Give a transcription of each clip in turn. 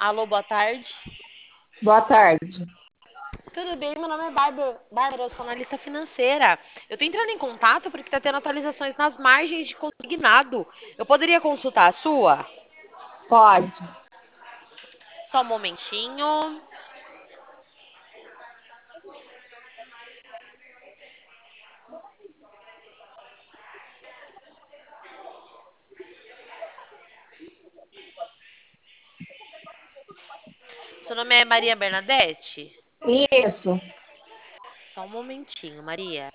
Alô, boa tarde. Boa tarde. Tudo bem? Meu nome é Bárbara, eu sou analista financeira. Eu tô entrando em contato porque tá tendo atualizações nas margens de consignado. Eu poderia consultar a sua? Pode. Só um momentinho. Seu nome é Maria Bernadette? Isso. Só um momentinho, Maria.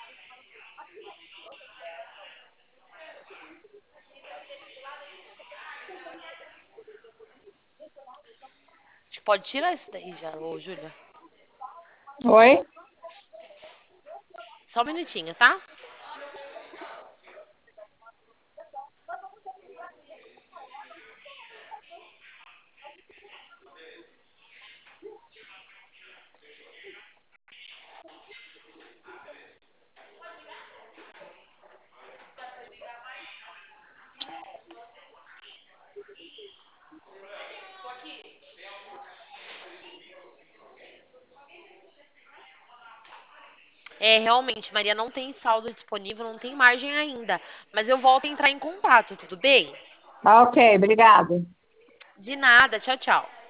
Acho que pode tirar isso daí já, ô Júlia. Oi? Só um minutinho, tá? É, realmente, Maria, não tem saldo disponível, não tem margem ainda. Mas eu volto a entrar em contato, tudo bem? Tá ok, obrigada. De nada, tchau, tchau.